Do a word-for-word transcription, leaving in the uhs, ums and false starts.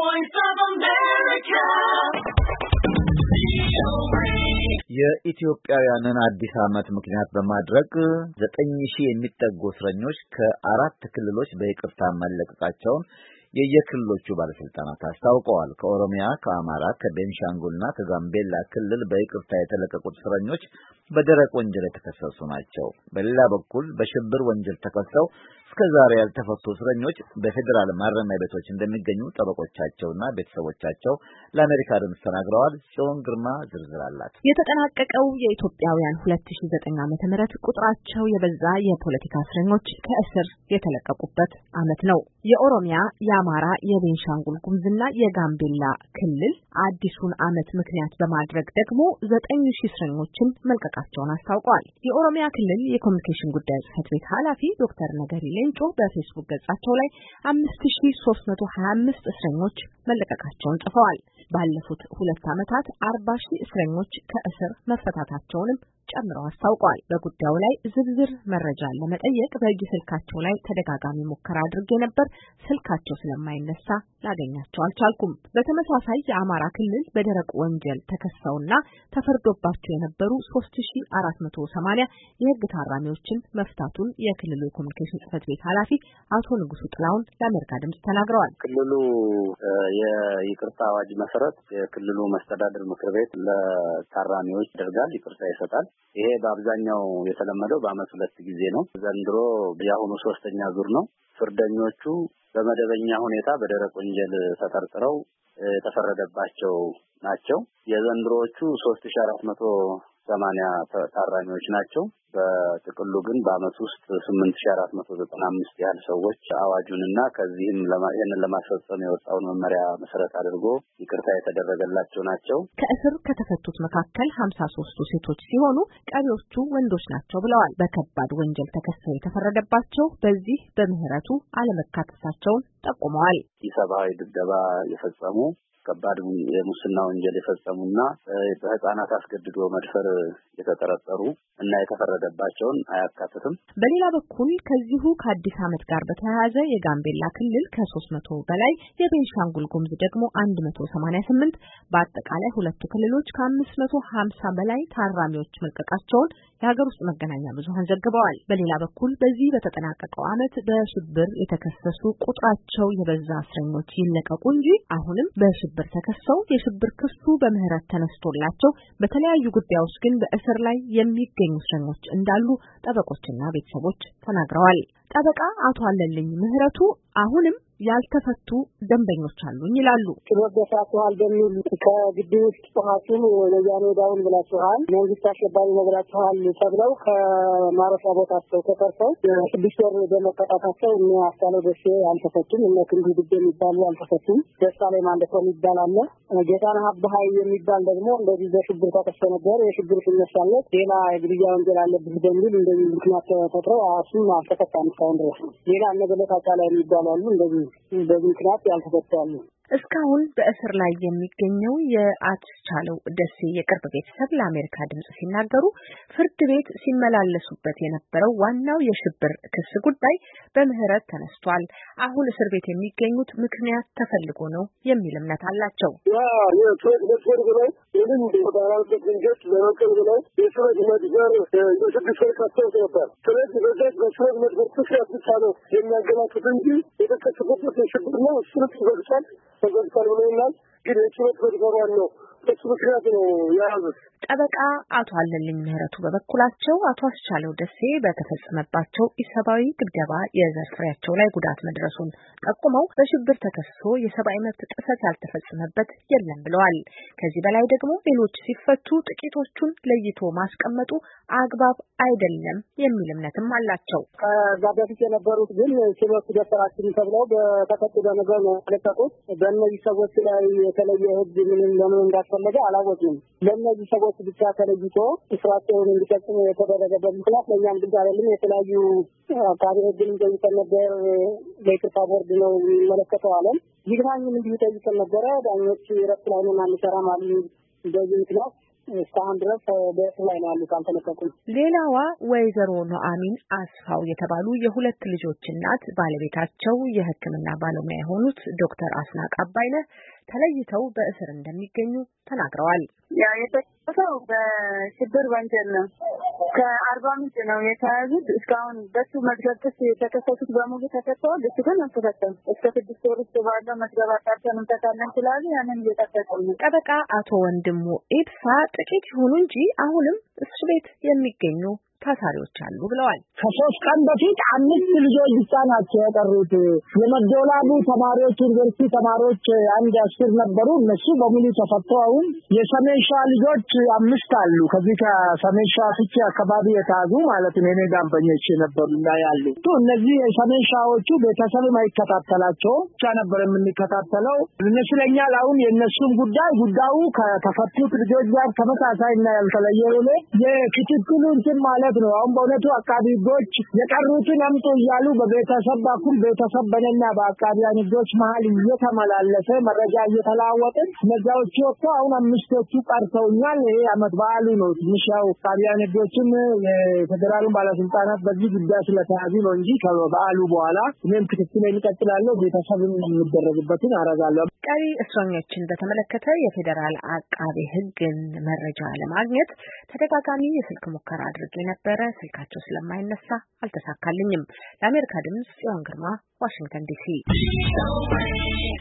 voice of America. የኢትዮጵያውያንን አዲስ ዓመት ምክንያት በማድረግ ዘጠኝ ሺህ የሚጠጉ እስረኞች ከአራት ክልሎች በይቅርታ መለቀቃቸውን የየክልሎቹ ባለስልጣናት አስታውቀዋል። ከኦሮሚያ፣ ከአማራ፣ ከቤንሻንጉልና ከጋምቤላ ክልል በይቅርታ የተለቀቁት እስረኞች በደረቅ ወንጀል የተከሰሱ ናቸው። በሌላ በኩል በሽብር ወንጀል ተከሰው እስከዛሬ ያልተፈቱ እስረኞች በፌደራል ማረሚያ ቤቶች እንደሚገኙ ጠበቆቻቸውና ቤተሰቦቻቸው ለአሜሪካ ድምፅ ተናግረዋል። ጽዮን ግርማ ዝርዝር አላት። የተጠናቀቀው የኢትዮጵያውያን ሁለት ሺህ ዘጠኝ ዓመተ ምህረት ቁጥራቸው የበዛ የፖለቲካ እስረኞች ከእስር የተለቀቁበት ዓመት ነው። የኦሮሚያ፣ የአማራ፣ የቤንሻንጉል ጉሙዝና የጋምቤላ ክልል አዲሱን ዓመት ምክንያት በማድረግ ደግሞ ዘጠኝ ሺህ እስረኞችን መልቀቃቸውን አስታውቀዋል። የኦሮሚያ ክልል የኮሚኒኬሽን ጉዳዮች ጽሕፈት ቤት ኃላፊ ዶክተር ነገሪ ሌንጮ በፌስቡክ ገጻቸው ላይ አምስት ሺህ ሶስት መቶ ሀያ አምስት እስረኞች መለቀቃቸውን ጽፈዋል። ባለፉት ሁለት ዓመታት አርባ ሺህ እስረኞች ከእስር መፈታታቸውንም ጨምረው አስታውቀዋል። በጉዳዩ ላይ ዝርዝር መረጃ ለመጠየቅ በእጅ ስልካቸው ላይ ተደጋጋሚ ሙከራ አድርጌ ነበር። ስልካቸው ስለማይነሳ ላገኛቸው አልቻልኩም። በተመሳሳይ የአማራ ክልል በደረቅ ወንጀል ተከሰውና ተፈርዶባቸው የነበሩ ሶስት ሺህ አራት መቶ ሰማንያ የሕግ ታራሚዎችን መፍታቱን የክልሉ የኮሚኒኬሽን ጽሕፈት ቤት ኃላፊ አቶ ንጉሱ ጥላውን ለአሜሪካ ድምፅ ተናግረዋል። ክልሉ የይቅርታ አዋጅ መሰረት የክልሉ መስተዳድር ምክር ቤት ለታራሚዎች ያደርጋል፣ ይቅርታ ይሰጣል። ይሄ በአብዛኛው የተለመደው በአመት ሁለት ጊዜ ነው። ዘንድሮ የአሁኑ ሶስተኛ ዙር ነው። ፍርደኞቹ በመደበኛ ሁኔታ በደረቅ ወንጀል ተጠርጥረው የተፈረደባቸው ናቸው። የዘንድሮዎቹ ሶስት ሺህ አራት መቶ ሰማንያ ታራሚዎች ናቸው። በጥቅሉ ግን በአመት ውስጥ ስምንት ሺህ አራት መቶ ዘጠና አምስት ያህል ሰዎች አዋጁንና ከዚህም ይህንን ለማስፈጸም የወጣውን መመሪያ መሰረት አድርጎ ይቅርታ የተደረገላቸው ናቸው። ከእስር ከተፈቱት መካከል ሀምሳ ሶስቱ ሴቶች ሲሆኑ ቀሪዎቹ ወንዶች ናቸው ብለዋል። በከባድ ወንጀል ተከሰው የተፈረደባቸው በዚህ በምህረቱ አለመካተታቸውን ጠቁመዋል። ኢሰብአዊ ድብደባ የፈጸሙ ከባድ የሙስና ወንጀል የፈጸሙና በህፃናት አስገድዶ መድፈር የተጠረጠሩ እና የተፈረደባቸውን አያካትትም። በሌላ በኩል ከዚሁ ከአዲስ ዓመት ጋር በተያያዘ የጋምቤላ ክልል ከሶስት መቶ በላይ የቤንሻንጉል ጉሙዝ ደግሞ አንድ መቶ ሰማንያ ስምንት በአጠቃላይ ሁለቱ ክልሎች ከአምስት መቶ ሀምሳ በላይ ታራሚዎች መልቀቃቸውን የሀገር ውስጥ መገናኛ ብዙሃን ዘግበዋል። በሌላ በኩል በዚህ በተጠናቀቀው ዓመት በሽብር የተከሰሱ ቁጥራቸው የበዛ እስረኞች ይለቀቁ እንጂ አሁንም በሽብር ተከሰው የሽብር ክሱ በምህረት ተነስቶላቸው በተለያዩ ጉዳዮች ግን በእስር ላይ የሚገኙ እስረኞች እንዳሉ ጠበቆችና ቤተሰቦች ተናግረዋል። ጠበቃ አቶ አለልኝ ምህረቱ አሁንም ያልተፈቱ ደንበኞች አሉኝ ይላሉ። ተወደሳችኋል በሚል ከግቢ ውስጥ ጧቱን ወያኔ ዳውን ብላችኋል፣ መንግስት አሸባሪ ነግራችኋል ተብለው ከማረፊያ ቦታቸው ተከሰው ስድስት ወር በመቀጣታቸው እነ አስቻለው ደሴ አልተፈቱም፣ እነ ክንዱ ድቤ የሚባሉ አልተፈቱም። ደሳለኝ ማንደቶ የሚባል አለ። ጌታነህ አባሃይ የሚባል ደግሞ እንደዚህ በሽብር ተከሰ ነበር። የሽብር ሲነሳለት ሌላ የግድያ ወንጀል አለበት በሚል እንደዚህ ምክንያት ተፈጥረው እሱም አልተፈታም እስካሁን ድረስ። ሌላ ነገለት አካላይ የሚባሉ አሉ እንደዚህ በዚህ ምክንያት ያልተፈታሉ። እስካሁን በእስር ላይ የሚገኘው የአስቻለው ደሴ የቅርብ ቤተሰብ ለአሜሪካ ድምጽ ሲናገሩ ፍርድ ቤት ሲመላለሱበት የነበረው ዋናው የሽብር ክስ ጉዳይ በምህረት ተነስቷል። አሁን እስር ቤት የሚገኙት ምክንያት ተፈልጎ ነው የሚል እምነት አላቸው። ያ የፍርድ ቤት ብለው ምንም በባራበት ድንገት ለመቀል ብለው የፍርድ መድበር የስድስት ወር ካሰው ነበር። ስለዚህ በዛት በፍርድ መድበር ክስ ብቻ ነው የሚያገላክት እንጂ የተከሰሰበት የሽብር ነው እሱ ተዘግቷል ተዘግቷል ብለውናል። ግን የችሎት መድበሯን ነው እሱ ምክንያት ነው ያዙት። ጠበቃ አቶ አለልኝ ምህረቱ በበኩላቸው አቶ አስቻለው ደሴ በተፈጸመባቸው ኢሰብአዊ ድብደባ የዘር ፍሬያቸው ላይ ጉዳት መድረሱን ጠቁመው በሽብር ተከሶ የሰብአዊ መብት ጥሰት ያልተፈጸመበት የለም ብለዋል። ከዚህ በላይ ደግሞ ሌሎች ሲፈቱ ጥቂቶቹን ለይቶ ማስቀመጡ አግባብ አይደለም የሚል እምነትም አላቸው። ከዛ በፊት የነበሩት ግን ችሎት ደፈራችን ተብለው በተፈቀደ ነገር ነው የተለቀቁት። በእነዚህ ሰዎች ላይ የተለየ ህግ ምንም ለምን እንዳስፈለገ አላወቅንም። ለእነዚህ ሰዎች ብቻ ተለይቶ ስራቸውን እንዲፈጽሙ የተደረገበት ምክንያት ለእኛም ግልጽ አይደለም። የተለያዩ አካባቢ ህግንም ጠይቀን ነበር። ለይቅርታ ቦርድ ነው የሚመለከተው አለን። ይግባኝም እንዲሁ ጠይቀን ነበረ። ዳኞች ረፍት ላይ ነን አንሰራም አሉ። እንደዚህ ምክንያት እስካሁን ድረስ በእስር ላይ ነው ያሉት፣ አልተለቀቁም። ሌላዋ ወይዘሮ ኑአሚን አስፋው የተባሉ የሁለት ልጆች እናት ባለቤታቸው የሕክምና ባለሙያ የሆኑት ዶክተር አስናቅ አባይነህ ተለይተው በእስር እንደሚገኙ ተናግረዋል። ያ የተከሰሰው በሽብር ወንጀል ነው። ከአርባ ምንጭ ነው የተያዙት። እስካሁን በሱ መዝገብ ክስ የተከሰሱት በሙሉ ተፈተዋል። እሱ ግን አልተፈተም። እስከ ስድስት ወር ውስጥ ባለው መዝገብ አጣርተን እንፈታለን ስላሉ ያንን እየጠበቅን ነው። ጠበቃ አቶ ወንድሙ ኢብሳ ጥቂት ይሁኑ እንጂ አሁንም እስር ቤት የሚገኙ ታሳሪዎች አሉ ብለዋል። ከሶስት ቀን በፊት አምስት ልጆች ብቻ ናቸው የቀሩት። የመደወላቡ ተማሪዎች ዩኒቨርሲቲ ተማሪዎች አንድ አስር ነበሩ። እነሱ በሙሉ ተፈተው አሁን የሰሜን ሸዋ ልጆች አምስት አሉ። ከዚህ ከሰሜን ሸዋ ፍቼ አካባቢ የታዙ ማለት ነው። እኔ ዳንበኞች ነበሩ እና ያሉ እነዚህ የሰሜን ሸዋዎቹ ቤተሰብ ማይከታተላቸው ብቻ ነበር የምንከታተለው። እነሱ ለኛ አሁን የነሱን ጉዳይ ጉዳዩ ከተፈቱት ልጆች ጋር ተመሳሳይ እና ያልተለየ ነው። የክትትሉ እንትን ማለት ነው። አሁን በእውነቱ አቃቢ ሕጎች የቀሩትን አምጡ እያሉ በቤተሰብ በኩል ቤተሰብ በነና በአቃቢያን ሕጎች መሀል እየተመላለሰ መረጃ እየተለዋወጥን ነዛዎቹ ወጥቶ አሁን አምስቶቹ ቀርተውኛል። ይሄ አመት በዓሉ ነው። ትንሽ ያው አቃቢያን ሕጎችም የፌደራል ባለስልጣናት በዚህ ጉዳይ ስለተያዙ ነው እንጂ ከበዓሉ በኋላ እኔም ክትትል እንቀጥላለሁ። ቤተሰብም የሚደረግበትን አረጋለሁ። ቀሪ እስረኞችን በተመለከተ የፌደራል አቃቤ ሕግን መረጃ ለማግኘት ተደጋጋሚ የስልክ ሙከራ አድርጌ ነበር። ስልካቸው ስለማይነሳ አልተሳካልኝም። ለአሜሪካ ድምጽ ጽዮን ግርማ ዋሽንግተን ዲሲ